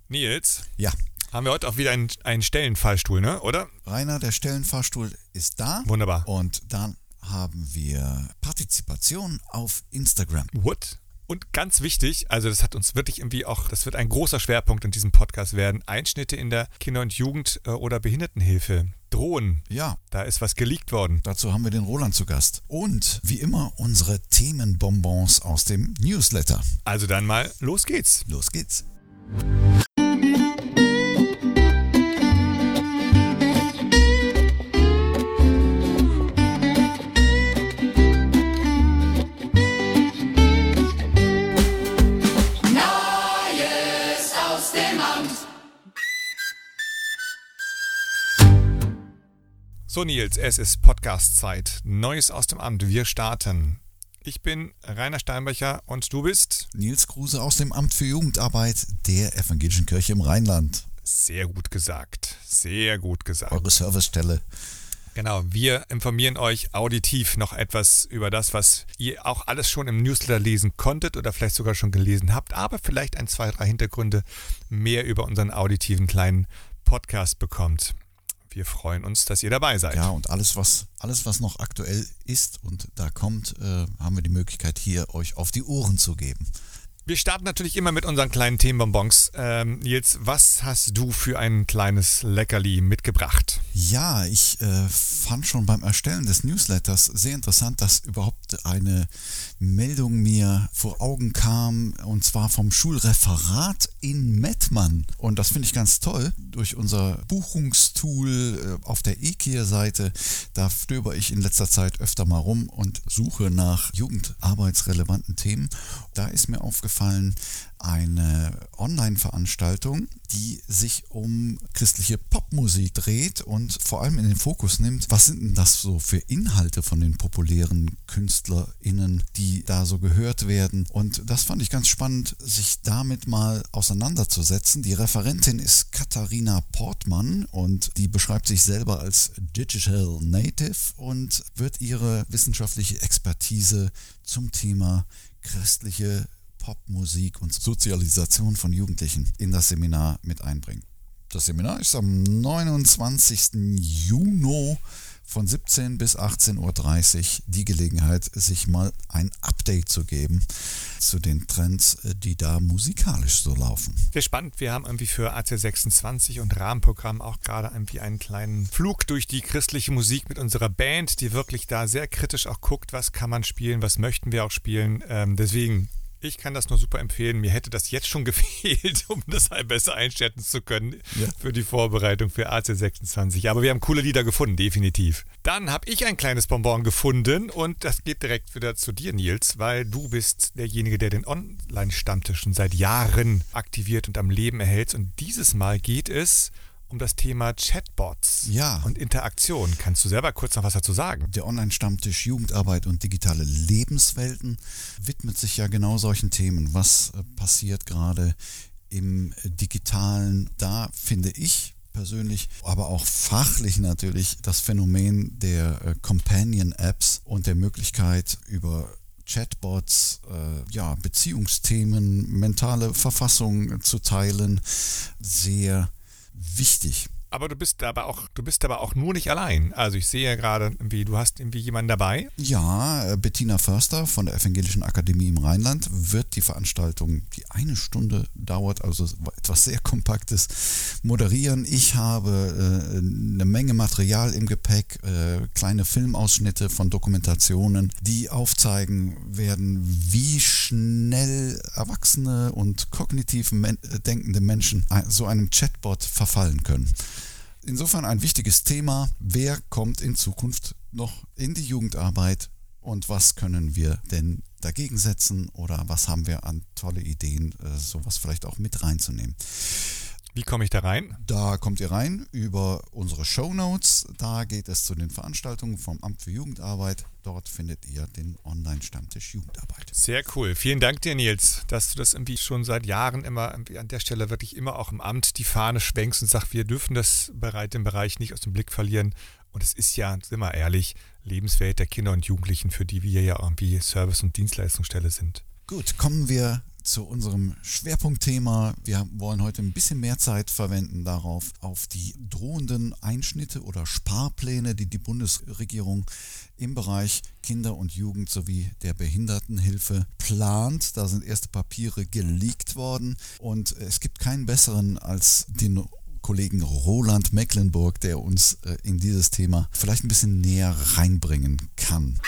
Nils, Ja, haben wir heute auch wieder einen Stellenfallstuhl, ne? Oder? Rainer, der Stellenfahrstuhl ist da. Wunderbar. Und dann haben wir Partizipation auf Instagram. What? Und ganz wichtig, also das hat uns wirklich irgendwie auch, das wird ein großer Schwerpunkt in diesem Podcast werden, Einschnitte in der Kinder- und Jugend- oder Behindertenhilfe drohen. Ja, Da ist was geleakt worden. dazu haben wir den Roland zu Gast. Und wie immer unsere Themenbonbons aus dem Newsletter. Also dann mal, los geht's. Los geht's. So Nils, es ist Podcast-Zeit. Neues aus dem Amt. Wir starten. Ich bin Rainer Steinbecher und du bist? Nils Kruse aus dem Amt für Jugendarbeit der Evangelischen Kirche im Rheinland. Sehr gut gesagt. Sehr gut gesagt. Eure Servicestelle. Genau, wir informieren euch auditiv noch etwas über das, was ihr auch alles schon im Newsletter lesen konntet oder vielleicht sogar schon gelesen habt, aber vielleicht ein, zwei, drei Hintergründe mehr über unseren auditiven kleinen Podcast bekommt. Wir freuen uns, dass ihr dabei seid. Ja, und alles, was noch aktuell ist und da kommt, haben wir die Möglichkeit, hier euch auf die Ohren zu geben. Wir starten natürlich immer mit unseren kleinen Themenbonbons. Nils, was hast du für ein kleines Leckerli mitgebracht? Ja, ich fand schon beim Erstellen des Newsletters sehr interessant, dass überhaupt eine Meldung mir vor Augen kam, und zwar vom Schulreferat in Mettmann. Und das finde ich ganz toll. Durch unser Buchungstool auf der eKier-Seite, da stöber ich in letzter Zeit öfter mal rum und suche nach jugendarbeitsrelevanten Themen. Da ist mir aufgefallen, eine Online-Veranstaltung, die sich um christliche Popmusik dreht und vor allem in den Fokus nimmt, was sind denn das so für Inhalte von den populären KünstlerInnen, die da so gehört werden. Und das fand ich ganz spannend, sich damit mal auseinanderzusetzen. Die Referentin ist Katharina Portmann und die beschreibt sich selber als Digital Native und wird ihre wissenschaftliche Expertise zum Thema christliche Popmusik und Sozialisation von Jugendlichen in das Seminar mit einbringen. Das Seminar ist am 29. Juni von 17 bis 18.30 Uhr die Gelegenheit, sich mal ein Update zu geben zu den Trends, die da musikalisch so laufen. Sehr spannend. Wir haben irgendwie für AC26 und Rahmenprogramm auch gerade irgendwie einen kleinen Flug durch die christliche Musik mit unserer Band, die wirklich da sehr kritisch auch guckt, was kann man spielen, was möchten wir auch spielen. Deswegen, ich kann das nur super empfehlen. Mir hätte das jetzt schon gefehlt, um das besser einschätzen zu können für die Vorbereitung für AC26. Aber wir haben coole Lieder gefunden, definitiv. Dann habe ich ein kleines Bonbon gefunden und das geht direkt wieder zu dir, Nils, weil du bist derjenige, der den Online-Stammtisch schon seit Jahren aktiviert und am Leben erhält. Und dieses Mal geht es um das Thema Chatbots und Interaktion. Kannst du selber kurz noch was dazu sagen? Der Online-Stammtisch Jugendarbeit und digitale Lebenswelten widmet sich ja genau solchen Themen. Was passiert gerade im Digitalen? Da finde ich persönlich, aber auch fachlich natürlich, das Phänomen der Companion-Apps und der Möglichkeit über Chatbots, Beziehungsthemen, mentale Verfassung zu teilen, sehr wichtig. Aber du bist aber auch nur nicht allein. Also ich sehe ja gerade, du hast irgendwie jemanden dabei. Ja, Bettina Förster von der Evangelischen Akademie im Rheinland wird die Veranstaltung, die eine Stunde dauert, also etwas sehr Kompaktes, moderieren. Ich habe eine Menge Material im Gepäck, kleine Filmausschnitte von Dokumentationen, die aufzeigen werden, wie schnell erwachsene und kognitiv denkende Menschen so einem Chatbot verfallen können. Insofern ein wichtiges Thema. Wer kommt in Zukunft noch in die Jugendarbeit und was können wir denn dagegen setzen oder was haben wir an tolle Ideen, sowas vielleicht auch mit reinzunehmen? Wie komme ich da rein? Da kommt ihr rein über unsere Shownotes. Da geht es zu den Veranstaltungen vom Amt für Jugendarbeit. Dort findet ihr den Online-Stammtisch Jugendarbeit. Sehr cool. Vielen Dank dir, Nils, dass du das irgendwie schon seit Jahren immer an der Stelle wirklich immer auch im Amt die Fahne schwenkst und sagst, wir dürfen den Bereich nicht aus dem Blick verlieren. Und es ist ja, sind wir ehrlich, Lebenswelt der Kinder und Jugendlichen, für die wir ja irgendwie Service- und Dienstleistungsstelle sind. Gut, kommen wir zu unserem Schwerpunktthema. Wir wollen heute ein bisschen mehr Zeit verwenden darauf, auf die drohenden Einschnitte oder Sparpläne, die die Bundesregierung im Bereich Kinder- und Jugend sowie der Behindertenhilfe plant. Da sind erste Papiere geleakt worden und es gibt keinen besseren als den Kollegen Roland Mecklenburg, der uns in dieses Thema vielleicht ein bisschen näher reinbringen kann.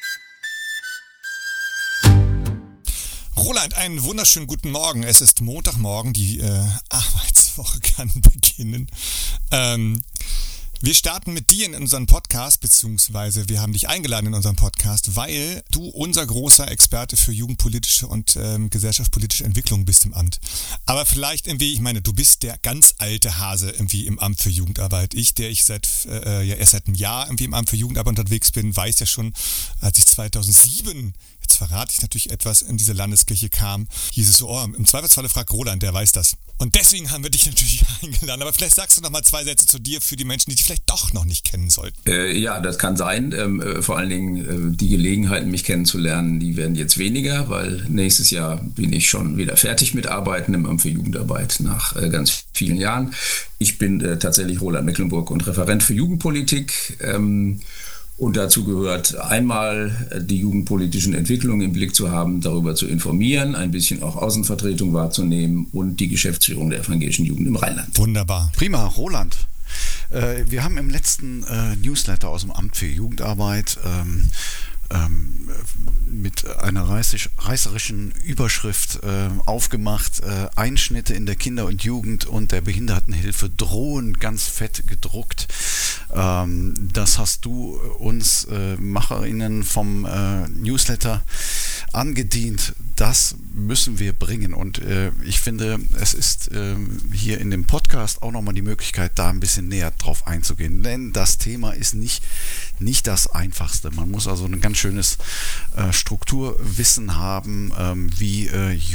Roland, einen wunderschönen guten Morgen. Es ist Montagmorgen, die Arbeitswoche kann beginnen. Wir starten mit dir in unseren Podcast, beziehungsweise wir haben dich eingeladen in unseren Podcast, weil du unser großer Experte für jugendpolitische und gesellschaftspolitische Entwicklung bist im Amt. Aber vielleicht irgendwie, ich meine, du bist der ganz alte Hase irgendwie im Amt für Jugendarbeit. Ich erst seit einem Jahr irgendwie im Amt für Jugendarbeit unterwegs bin, weiß ja schon, als ich 2007, jetzt verrate ich natürlich etwas, in diese Landeskirche kam, hieß es so, im Zweifelsfalle fragt Roland, der weiß das. Und deswegen haben wir dich natürlich eingeladen. Aber vielleicht sagst du noch mal 2 Sätze zu dir für die Menschen, die dich vielleicht doch noch nicht kennen sollten. Ja, das kann sein. Vor allen Dingen die Gelegenheiten, mich kennenzulernen, die werden jetzt weniger, weil nächstes Jahr bin ich schon wieder fertig mit Arbeiten im Amt für Jugendarbeit nach ganz vielen Jahren. Ich bin tatsächlich Roland Mecklenburg und Referent für Jugendpolitik. Und dazu gehört einmal die jugendpolitischen Entwicklungen im Blick zu haben, darüber zu informieren, ein bisschen auch Außenvertretung wahrzunehmen und die Geschäftsführung der evangelischen Jugend im Rheinland. Wunderbar. Prima, Roland. Wir haben im letzten Newsletter aus dem Amt für Jugendarbeit mit einer reißerischen Überschrift aufgemacht, Einschnitte in der Kinder- und Jugend und der Behindertenhilfe drohen, ganz fett gedruckt. Das hast du uns MacherInnen vom Newsletter angedient. Das müssen wir bringen und ich finde, es ist hier in dem Podcast auch nochmal die Möglichkeit, da ein bisschen näher drauf einzugehen, denn das Thema ist nicht das Einfachste. Man muss also ein ganz schönes Strukturwissen haben, wie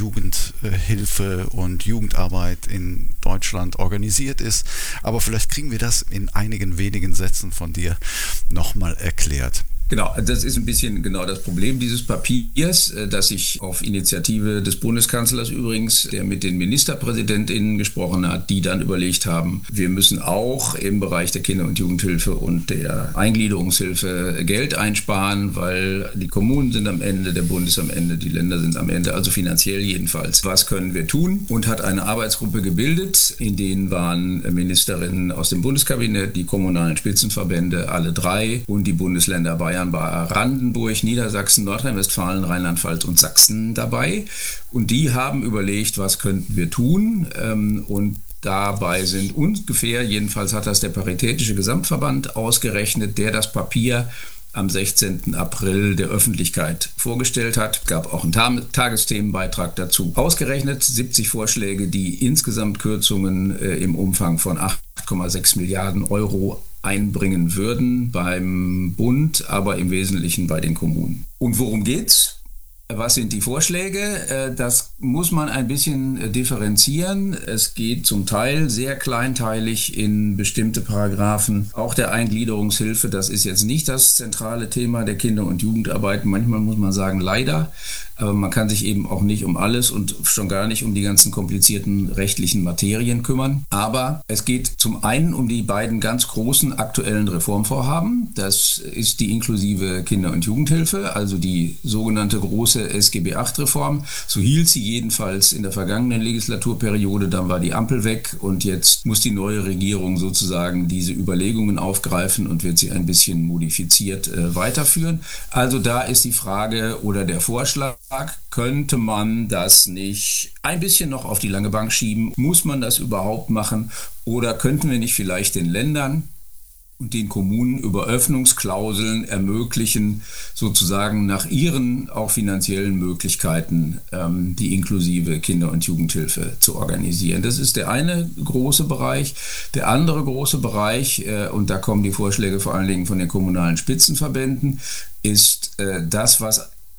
Jugendhilfe und Jugendarbeit in Deutschland organisiert ist, aber vielleicht kriegen wir das in einigen wenigen Sätzen von dir nochmal erklärt. Genau, das ist ein bisschen genau das Problem dieses Papiers, das ich auf Initiative des Bundeskanzlers übrigens, der mit den MinisterpräsidentInnen gesprochen hat, die dann überlegt haben, wir müssen auch im Bereich der Kinder- und Jugendhilfe und der Eingliederungshilfe Geld einsparen, weil die Kommunen sind am Ende, der Bund ist am Ende, die Länder sind am Ende, also finanziell jedenfalls. Was können wir tun? Und hat eine Arbeitsgruppe gebildet, in denen waren Ministerinnen aus dem Bundeskabinett, die kommunalen Spitzenverbände, alle 3 und die Bundesländer Bayern, Brandenburg, Niedersachsen, Nordrhein-Westfalen, Rheinland-Pfalz und Sachsen dabei. Und die haben überlegt, was könnten wir tun? Und dabei sind ungefähr, jedenfalls hat das der Paritätische Gesamtverband ausgerechnet, der das Papier am 16. April der Öffentlichkeit vorgestellt hat. Es gab auch einen Tagesthemenbeitrag dazu. Ausgerechnet 70 Vorschläge, die insgesamt Kürzungen im Umfang von 8,6 Milliarden Euro einbringen würden beim Bund, aber im Wesentlichen bei den Kommunen. Und worum geht's? Was sind die Vorschläge? Das muss man ein bisschen differenzieren. Es geht zum Teil sehr kleinteilig in bestimmte Paragraphen. Auch der Eingliederungshilfe, das ist jetzt nicht das zentrale Thema der Kinder- und Jugendarbeit. Manchmal muss man sagen, leider. Aber man kann sich eben auch nicht um alles und schon gar nicht um die ganzen komplizierten rechtlichen Materien kümmern. Aber es geht zum einen um die beiden ganz großen aktuellen Reformvorhaben. Das ist die inklusive Kinder- und Jugendhilfe, also die sogenannte große SGB VIII-Reform. So hielt sie jedenfalls in der vergangenen Legislaturperiode. Dann war die Ampel weg und jetzt muss die neue Regierung sozusagen diese Überlegungen aufgreifen und wird sie ein bisschen modifiziert weiterführen. Also da ist die Frage oder der Vorschlag, könnte man das nicht ein bisschen noch auf die lange Bank schieben? Muss man das überhaupt machen? Oder könnten wir nicht vielleicht den Ländern und den Kommunen über Öffnungsklauseln ermöglichen, sozusagen nach ihren auch finanziellen Möglichkeiten die inklusive Kinder- und Jugendhilfe zu organisieren? Das ist der eine große Bereich. Der andere große Bereich, und da kommen die Vorschläge vor allen Dingen von den kommunalen Spitzenverbänden, ist das, was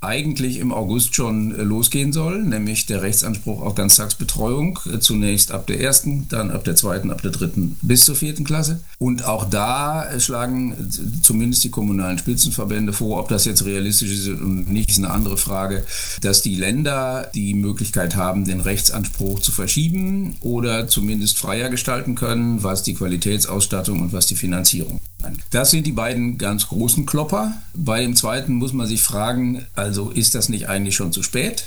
eigentlich im August schon losgehen soll, nämlich der Rechtsanspruch auf Ganztagsbetreuung, zunächst ab der 1., dann ab der 2., ab der 3. bis zur 4. Klasse. Und auch da schlagen zumindest die kommunalen Spitzenverbände vor, ob das jetzt realistisch ist und nicht, ist eine andere Frage, dass die Länder die Möglichkeit haben, den Rechtsanspruch zu verschieben oder zumindest freier gestalten können, was die Qualitätsausstattung und was die Finanzierung angeht. Das sind die beiden ganz großen Klopper. Bei dem zweiten muss man sich fragen, also ist das nicht eigentlich schon zu spät?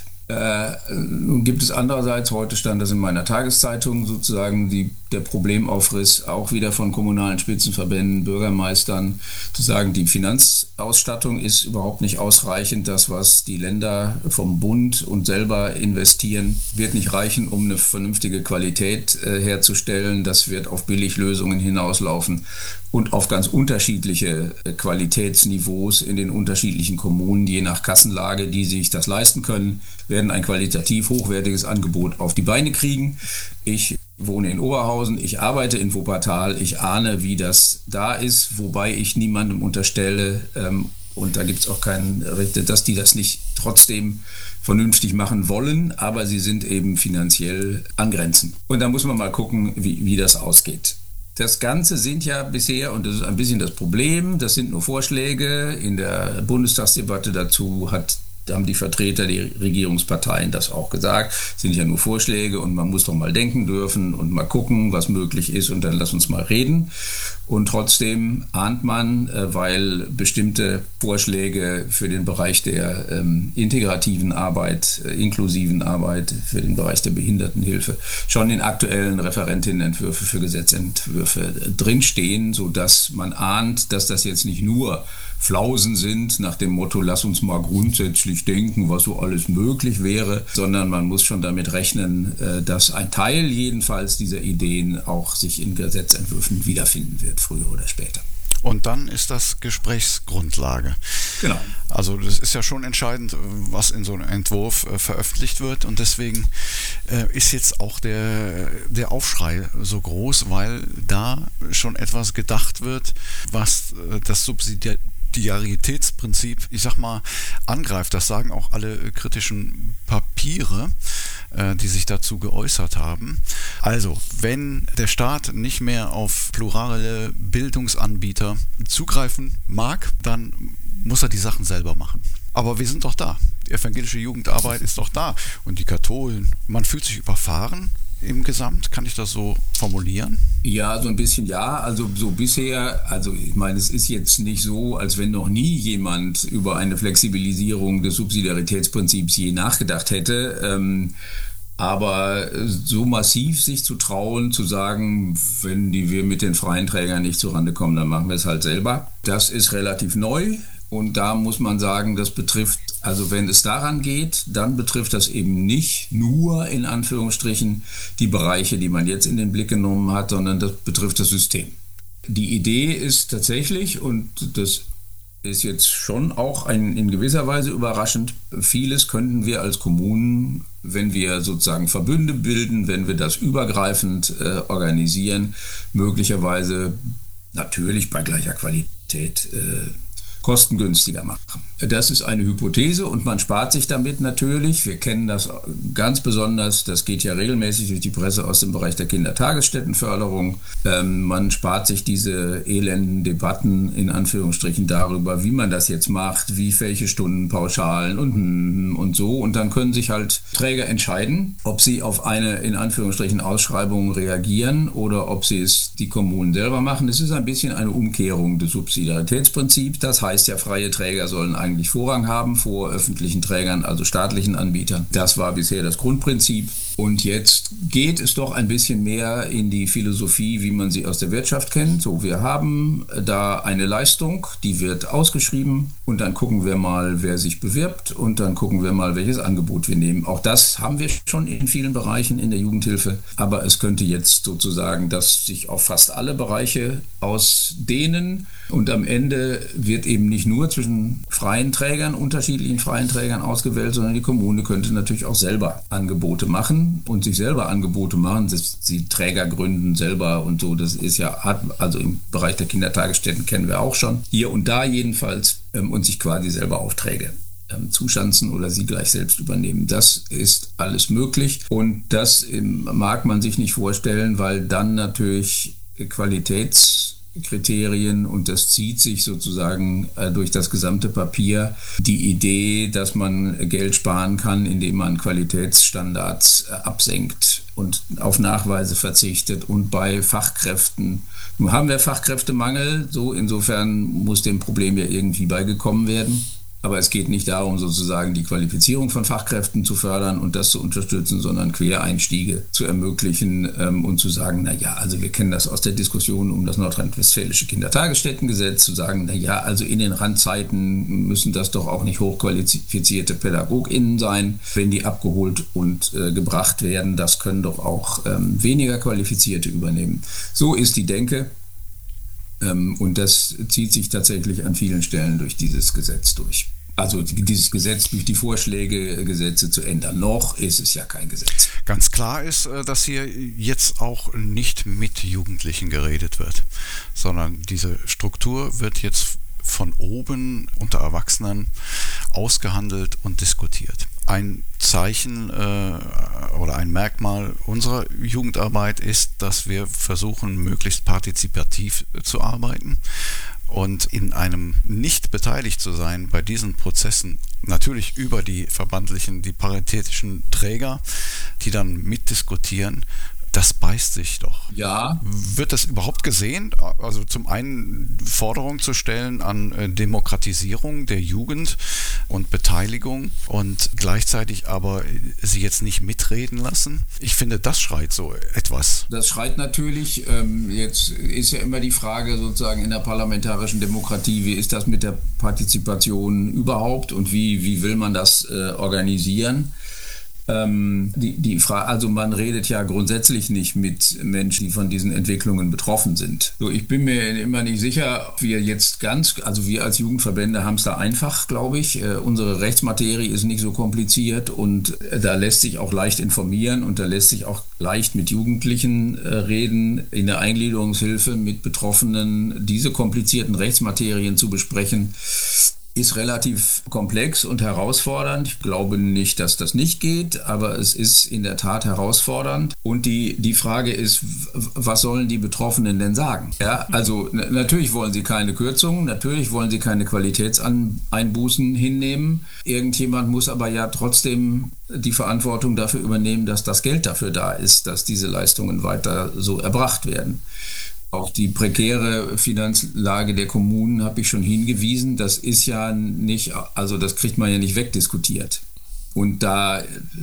Nun gibt es andererseits, heute stand das in meiner Tageszeitung, sozusagen der Problemaufriss auch wieder von kommunalen Spitzenverbänden, Bürgermeistern, zu sagen, die Finanzausstattung ist überhaupt nicht ausreichend. Das, was die Länder vom Bund und selber investieren, wird nicht reichen, um eine vernünftige Qualität herzustellen. Das wird auf Billiglösungen hinauslaufen und auf ganz unterschiedliche Qualitätsniveaus in den unterschiedlichen Kommunen, je nach Kassenlage, die sich das leisten können, werden ein qualitativ hochwertiges Angebot auf die Beine kriegen. Ich wohne in Oberhausen, ich arbeite in Wuppertal, ich ahne, wie das da ist, wobei ich niemandem unterstelle, und da gibt es auch keinen Richter, dass die das nicht trotzdem vernünftig machen wollen, aber sie sind eben finanziell angrenzend. Und da muss man mal gucken, wie das ausgeht. Das Ganze sind ja bisher, und das ist ein bisschen das Problem, das sind nur Vorschläge. In der Bundestagsdebatte dazu haben die Vertreter der Regierungsparteien das auch gesagt, sind ja nur Vorschläge und man muss doch mal denken dürfen und mal gucken, was möglich ist und dann lass uns mal reden. Und trotzdem ahnt man, weil bestimmte Vorschläge für den Bereich der integrativen Arbeit, inklusiven Arbeit, für den Bereich der Behindertenhilfe schon in aktuellen Referentinnenentwürfe für Gesetzentwürfe drinstehen, sodass man ahnt, dass das jetzt nicht nur Flausen sind nach dem Motto, lass uns mal grundsätzlich denken, was so alles möglich wäre, sondern man muss schon damit rechnen, dass ein Teil jedenfalls dieser Ideen auch sich in Gesetzentwürfen wiederfinden wird, früher oder später. Und dann ist das Gesprächsgrundlage. Genau. Also das ist ja schon entscheidend, was in so einem Entwurf veröffentlicht wird und deswegen ist jetzt auch der Aufschrei so groß, weil da schon etwas gedacht wird, was das Subsidiaritätsprinzip, ich sag mal, angreift. Das sagen auch alle kritischen Papiere, die sich dazu geäußert haben. Also, wenn der Staat nicht mehr auf plurale Bildungsanbieter zugreifen mag, dann muss er die Sachen selber machen. Aber wir sind doch da. Die evangelische Jugendarbeit ist doch da. Und die Katholen, man fühlt sich überfahren im Gesamt, kann ich das so formulieren? Ja, so ein bisschen ja. Also so bisher, also ich meine, es ist jetzt nicht so, als wenn noch nie jemand über eine Flexibilisierung des Subsidiaritätsprinzips je nachgedacht hätte. Aber so massiv sich zu trauen, zu sagen, wenn wir mit den freien Trägern nicht zurande kommen, dann machen wir es halt selber. Das ist relativ neu. Und da muss man sagen, das betrifft, also wenn es daran geht, dann betrifft das eben nicht nur in Anführungsstrichen die Bereiche, die man jetzt in den Blick genommen hat, sondern das betrifft das System. Die Idee ist tatsächlich, und das ist jetzt schon auch in gewisser Weise überraschend, vieles könnten wir als Kommunen, wenn wir sozusagen Verbünde bilden, wenn wir das übergreifend organisieren, möglicherweise natürlich bei gleicher Qualität kostengünstiger machen. Das ist eine Hypothese und man spart sich damit natürlich. Wir kennen das ganz besonders, das geht ja regelmäßig durch die Presse aus dem Bereich der Kindertagesstättenförderung. Man spart sich diese elenden Debatten in Anführungsstrichen darüber, wie man das jetzt macht, wie welche Stundenpauschalen und so. Und dann können sich halt Träger entscheiden, ob sie auf eine in Anführungsstrichen Ausschreibung reagieren oder ob sie es die Kommunen selber machen. Es ist ein bisschen eine Umkehrung des Subsidiaritätsprinzips. Das heißt ja, freie Träger sollen eigentlich Vorrang haben vor öffentlichen Trägern, also staatlichen Anbietern. Das war bisher das Grundprinzip. Und jetzt geht es doch ein bisschen mehr in die Philosophie, wie man sie aus der Wirtschaft kennt. So, wir haben da eine Leistung, die wird ausgeschrieben und dann gucken wir mal, wer sich bewirbt und dann gucken wir mal, welches Angebot wir nehmen. Auch das haben wir schon in vielen Bereichen in der Jugendhilfe, aber es könnte jetzt sozusagen das sich auf fast alle Bereiche ausdehnen und am Ende wird eben nicht nur zwischen freien Trägern, unterschiedlichen freien Trägern ausgewählt, sondern die Kommune könnte natürlich auch selber Angebote machen und sich selber Angebote machen, sie Träger gründen selber und so, das ist ja, also im Bereich der Kindertagesstätten kennen wir auch schon, hier und da jedenfalls, und sich quasi selber Aufträge zuschanzen oder sie gleich selbst übernehmen. Das ist alles möglich und das mag man sich nicht vorstellen, weil dann natürlich Qualitätskriterien und das zieht sich sozusagen durch das gesamte Papier. Die Idee, dass man Geld sparen kann, indem man Qualitätsstandards absenkt und auf Nachweise verzichtet und bei Fachkräften. Nun haben wir Fachkräftemangel, so insofern muss dem Problem ja irgendwie beigekommen werden. Aber es geht nicht darum, sozusagen die Qualifizierung von Fachkräften zu fördern und das zu unterstützen, sondern Quereinstiege zu ermöglichen und zu sagen, naja, also wir kennen das aus der Diskussion um das nordrhein-westfälische Kindertagesstättengesetz, zu sagen, naja, also in den Randzeiten müssen das doch auch nicht hochqualifizierte PädagogInnen sein, wenn die abgeholt und gebracht werden. Das können doch auch weniger Qualifizierte übernehmen. So ist die Denke. Und das zieht sich tatsächlich an vielen Stellen durch dieses Gesetz durch. Also dieses Gesetz durch die Vorschläge, Gesetze zu ändern. Noch ist es ja kein Gesetz. Ganz klar ist, dass hier jetzt auch nicht mit Jugendlichen geredet wird, sondern diese Struktur wird jetzt von oben unter Erwachsenen ausgehandelt und diskutiert. Ein Zeichen oder ein Merkmal unserer Jugendarbeit ist, dass wir versuchen, möglichst partizipativ zu arbeiten und in einem nicht beteiligt zu sein bei diesen Prozessen, natürlich über die verbandlichen, die paritätischen Träger, die dann mitdiskutieren. Das beißt sich doch. Ja. Wird das überhaupt gesehen? Also zum einen Forderungen zu stellen an Demokratisierung der Jugend und Beteiligung und gleichzeitig aber sie jetzt nicht mitreden lassen? Ich finde, das schreit so etwas. Das schreit natürlich. Jetzt ist ja immer die Frage sozusagen in der parlamentarischen Demokratie, wie ist das mit der Partizipation überhaupt und wie will man das organisieren? Die Frage, also man redet ja grundsätzlich nicht mit Menschen, die von diesen Entwicklungen betroffen sind. So, ich bin mir immer nicht sicher, ob wir jetzt also wir als Jugendverbände haben es da einfach, glaube ich. Unsere Rechtsmaterie ist nicht so kompliziert und da lässt sich auch leicht informieren und da lässt sich auch leicht mit Jugendlichen reden, in der Eingliederungshilfe mit Betroffenen diese komplizierten Rechtsmaterien zu besprechen. Ist relativ komplex und herausfordernd. Ich glaube nicht, dass das nicht geht, aber es ist in der Tat herausfordernd. Und die Frage ist, was sollen die Betroffenen denn sagen? Ja, also natürlich wollen sie keine Kürzungen, natürlich wollen sie keine Qualitätseinbußen hinnehmen. Irgendjemand muss aber ja trotzdem die Verantwortung dafür übernehmen, dass das Geld dafür da ist, dass diese Leistungen weiter so erbracht werden. Auf die prekäre Finanzlage der Kommunen habe ich schon hingewiesen. Das ist ja nicht, also das kriegt man ja nicht wegdiskutiert. Und da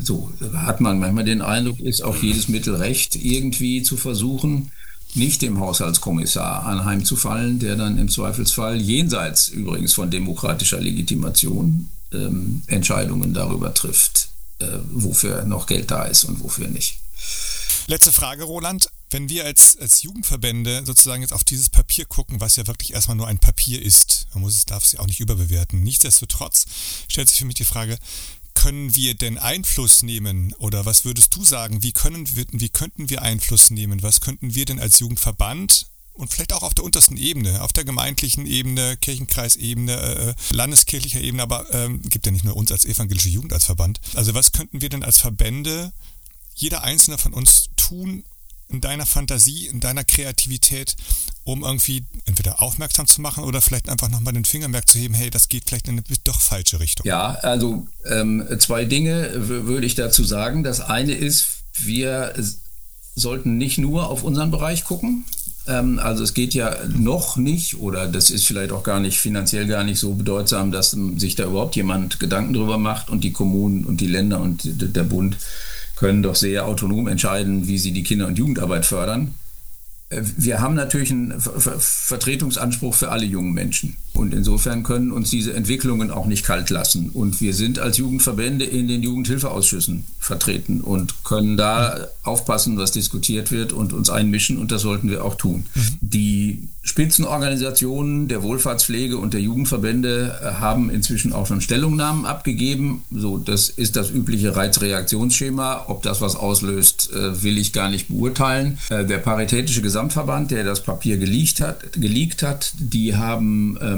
hat man manchmal den Eindruck, ist auch jedes Mittel recht, irgendwie zu versuchen, nicht dem Haushaltskommissar anheimzufallen, der dann im Zweifelsfall jenseits übrigens von demokratischer Legitimation Entscheidungen darüber trifft, wofür noch Geld da ist und wofür nicht. Letzte Frage, Roland. Wenn wir als Jugendverbände sozusagen jetzt auf dieses Papier gucken, was ja wirklich erstmal nur ein Papier ist, darf es ja auch nicht überbewerten. Nichtsdestotrotz stellt sich für mich die Frage, können wir denn Einfluss nehmen? Oder was würdest du sagen, wie könnten wir Einfluss nehmen? Was könnten wir denn als Jugendverband und vielleicht auch auf der untersten Ebene, auf der gemeindlichen Ebene, Kirchenkreisebene, landeskirchlicher Ebene, aber gibt ja nicht nur uns als evangelische Jugend als Verband. Also was könnten wir denn als Verbände, jeder einzelne von uns tun, in deiner Fantasie, in deiner Kreativität, um irgendwie entweder aufmerksam zu machen oder vielleicht einfach nochmal den Fingermerk zu heben, hey, das geht vielleicht in eine doch falsche Richtung. Ja, also 2 Dinge würde ich dazu sagen. Das eine ist, wir sollten nicht nur auf unseren Bereich gucken. Also es geht ja noch nicht, oder das ist vielleicht auch finanziell gar nicht so bedeutsam, dass sich da überhaupt jemand Gedanken drüber macht und die Kommunen und die Länder und der Bund können doch sehr autonom entscheiden, wie sie die Kinder- und Jugendarbeit fördern. Wir haben natürlich einen Vertretungsanspruch für alle jungen Menschen. Und insofern können uns diese Entwicklungen auch nicht kalt lassen. Und wir sind als Jugendverbände in den Jugendhilfeausschüssen vertreten und können da aufpassen, was diskutiert wird und uns einmischen. Und das sollten wir auch tun. Die Spitzenorganisationen der Wohlfahrtspflege und der Jugendverbände haben inzwischen auch schon Stellungnahmen abgegeben. So, das ist das übliche Reizreaktionsschema. Ob das was auslöst, will ich gar nicht beurteilen. Der Paritätische Gesamtverband, der das Papier geleakt hat, die haben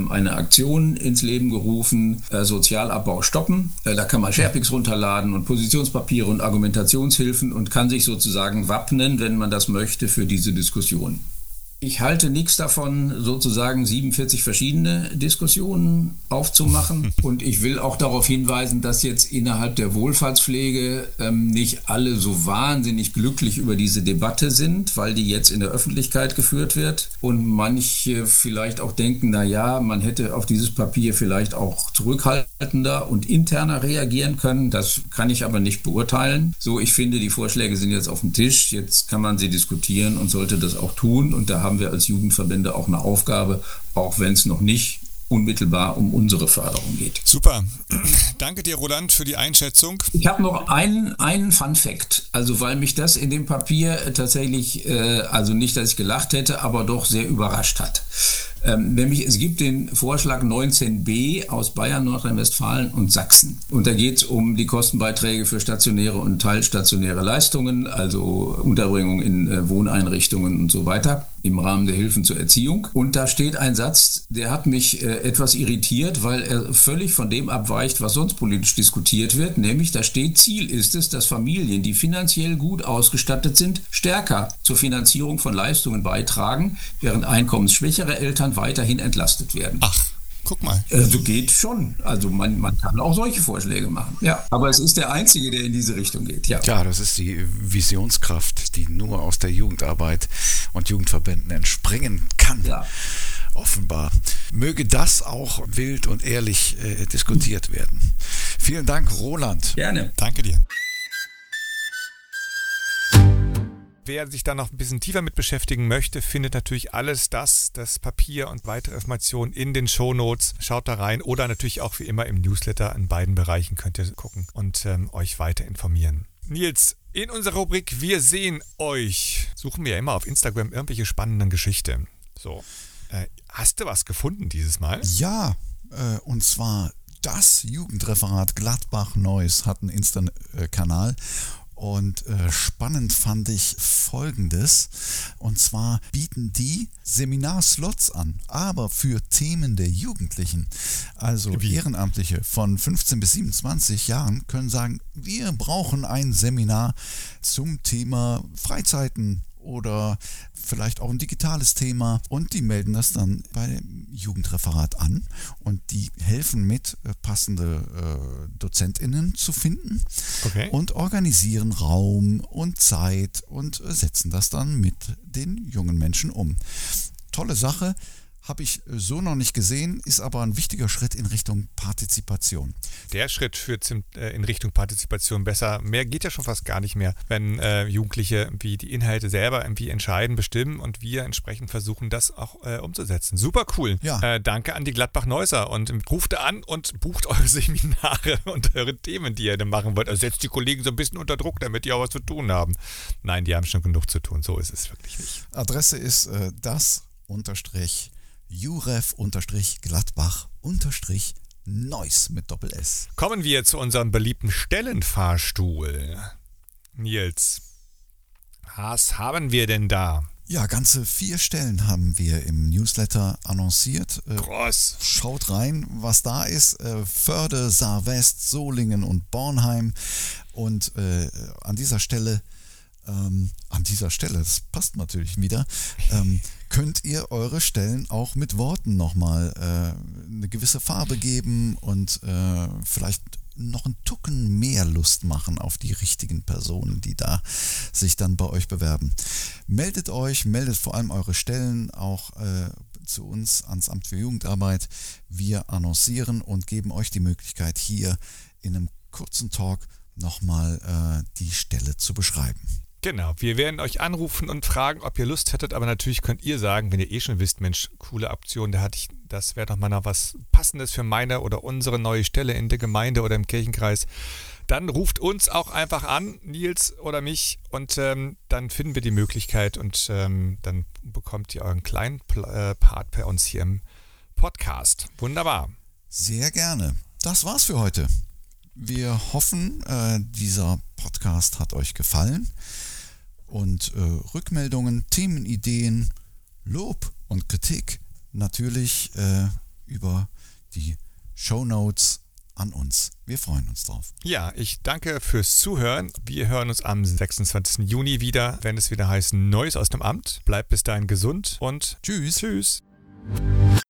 eine Aktion ins Leben gerufen, Sozialabbau stoppen. Da kann man Sharepics runterladen und Positionspapiere und Argumentationshilfen und kann sich sozusagen wappnen, wenn man das möchte, für diese Diskussion. Ich halte nichts davon, sozusagen 47 verschiedene Diskussionen aufzumachen. Und ich will auch darauf hinweisen, dass jetzt innerhalb der Wohlfahrtspflege nicht alle so wahnsinnig glücklich über diese Debatte sind, weil die jetzt in der Öffentlichkeit geführt wird. Und manche vielleicht auch denken, na ja, man hätte auf dieses Papier vielleicht auch zurückhaltender und interner reagieren können. Das kann ich aber nicht beurteilen. So, ich finde, die Vorschläge sind jetzt auf dem Tisch. Jetzt kann man sie diskutieren und sollte das auch tun. Und da haben wir als Jugendverbände auch eine Aufgabe, auch wenn es noch nicht unmittelbar um unsere Förderung geht. Super. Danke dir, Roland, für die Einschätzung. Ich habe noch einen Fun-Fact, also weil mich das in dem Papier tatsächlich, also nicht, dass ich gelacht hätte, aber doch sehr überrascht hat. Nämlich es gibt den Vorschlag 19b aus Bayern, Nordrhein-Westfalen und Sachsen. Und da geht es um die Kostenbeiträge für stationäre und teilstationäre Leistungen, also Unterbringung in Wohneinrichtungen und so weiter im Rahmen der Hilfen zur Erziehung. Und da steht ein Satz, der hat mich etwas irritiert, weil er völlig von dem abweicht, was sonst politisch diskutiert wird. Nämlich da steht, Ziel ist es, dass Familien, die finanziell gut ausgestattet sind, stärker zur Finanzierung von Leistungen beitragen, während einkommensschwächere Eltern weiterhin entlastet werden. Ach, guck mal. Also geht schon. Also man kann auch solche Vorschläge machen. Ja, aber es ist der einzige, der in diese Richtung geht. Ja, das ist die Visionskraft, die nur aus der Jugendarbeit und Jugendverbänden entspringen kann. Ja. Offenbar. Möge das auch wild und ehrlich diskutiert werden. Vielen Dank, Roland. Gerne. Danke dir. Wer sich da noch ein bisschen tiefer mit beschäftigen möchte, findet natürlich alles das Papier und weitere Informationen in den Shownotes. Schaut da rein oder natürlich auch wie immer im Newsletter. In beiden Bereichen könnt ihr gucken und euch weiter informieren. Nils, in unserer Rubrik Wir sehen euch suchen wir ja immer auf Instagram irgendwelche spannenden Geschichten. So, hast du was gefunden dieses Mal? Ja, und zwar das Jugendreferat Gladbach-Neuss hat einen Insta-Kanal. Und spannend fand ich Folgendes, und zwar bieten die Seminarslots an, aber für Themen der Jugendlichen. Also Ehrenamtliche von 15 bis 27 Jahren können sagen, wir brauchen ein Seminar zum Thema Freizeiten oder vielleicht auch ein digitales Thema, und die melden das dann bei dem Jugendreferat an und die helfen mit, passende DozentInnen zu finden. Okay. Und organisieren Raum und Zeit und setzen das dann mit den jungen Menschen um. Tolle Sache. Habe ich so noch nicht gesehen, ist aber ein wichtiger Schritt in Richtung Partizipation. Der Schritt führt in Richtung Partizipation besser. Mehr geht ja schon fast gar nicht mehr, wenn Jugendliche irgendwie die Inhalte selber irgendwie entscheiden, bestimmen und wir entsprechend versuchen, das auch umzusetzen. Super cool. Ja. Danke an die Gladbach-Neusser und ruft an und bucht eure Seminare und eure Themen, die ihr denn machen wollt. Also setzt die Kollegen so ein bisschen unter Druck, damit die auch was zu tun haben. Nein, die haben schon genug zu tun. So ist es wirklich nicht. Adresse ist das_Juref_Gladbach_Neuss mit Doppel-S. Kommen wir zu unserem beliebten Stellenfahrstuhl. Nils, was haben wir denn da? Ja, ganze 4 Stellen haben wir im Newsletter annonciert. Groß. Schaut rein, was da ist. Förde, Saar-West, Solingen und Bornheim. Und an dieser Stelle, das passt natürlich wieder, könnt ihr eure Stellen auch mit Worten nochmal eine gewisse Farbe geben und vielleicht noch einen Tucken mehr Lust machen auf die richtigen Personen, die da sich dann bei euch bewerben. Meldet vor allem eure Stellen auch zu uns ans Amt für Jugendarbeit. Wir annoncieren und geben euch die Möglichkeit, hier in einem kurzen Talk nochmal die Stelle zu beschreiben. Genau, wir werden euch anrufen und fragen, ob ihr Lust hättet, aber natürlich könnt ihr sagen, wenn ihr schon wisst, Mensch, coole Option, das wäre doch mal noch was Passendes für meine oder unsere neue Stelle in der Gemeinde oder im Kirchenkreis, dann ruft uns auch einfach an, Nils oder mich, und dann finden wir die Möglichkeit und dann bekommt ihr euren kleinen Part bei uns hier im Podcast. Wunderbar. Sehr gerne. Das war's für heute. Wir hoffen, dieser Podcast hat euch gefallen. Und Rückmeldungen, Themenideen, Lob und Kritik natürlich über die Shownotes an uns. Wir freuen uns drauf. Ja, ich danke fürs Zuhören. Wir hören uns am 26. Juni wieder, wenn es wieder heißt Neues aus dem Amt. Bleibt bis dahin gesund und Tschüss. Tschüss.